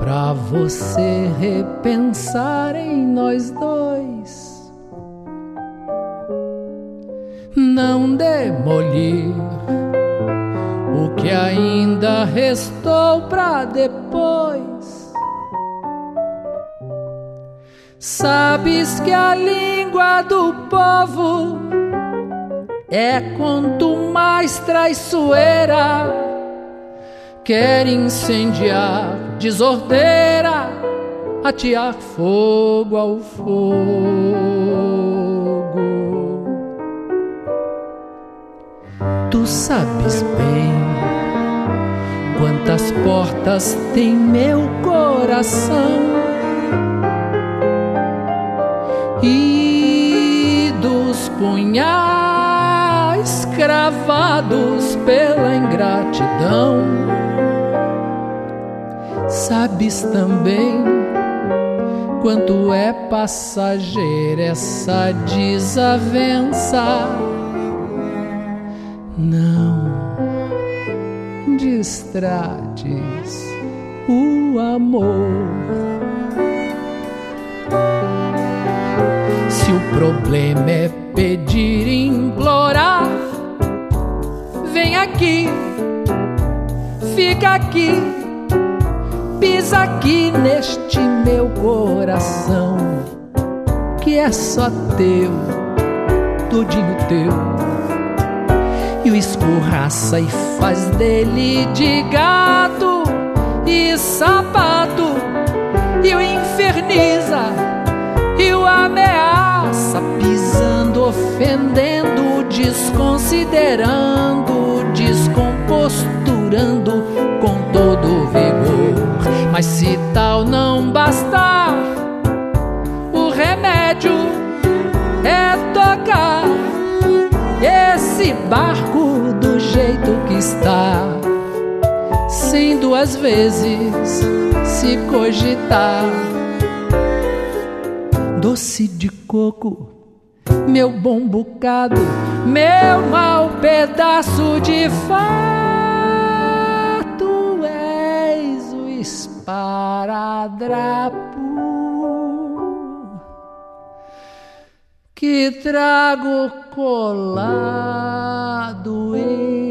pra você repensar em nós dois. Não demolir o que ainda restou pra depois. Sabes que a língua do povo é quanto mais traiçoeira, quer incendiar, desordeira, atear fogo ao fogo. Tu sabes bem quantas portas tem meu coração, e dos punhais cravados pela ingratidão. Sabes também quanto é passageira essa desavença. Não distrates o amor. Se o problema é pedir e implorar, vem aqui, fica aqui, pisa aqui neste meu coração, que é só teu, todinho teu. E o escorraça e faz dele de gato e sapato, e o inferniza e o ameaça, pisando, ofendendo, desconsiderando, descomposturando com todo vigor. Mas se tal não bastar, o remédio é tocar esse barco do jeito que está, sem duas vezes se cogitar. Doce de coco, meu bom bocado, meu mau pedaço de fato, és o esparadrapo que trago colado em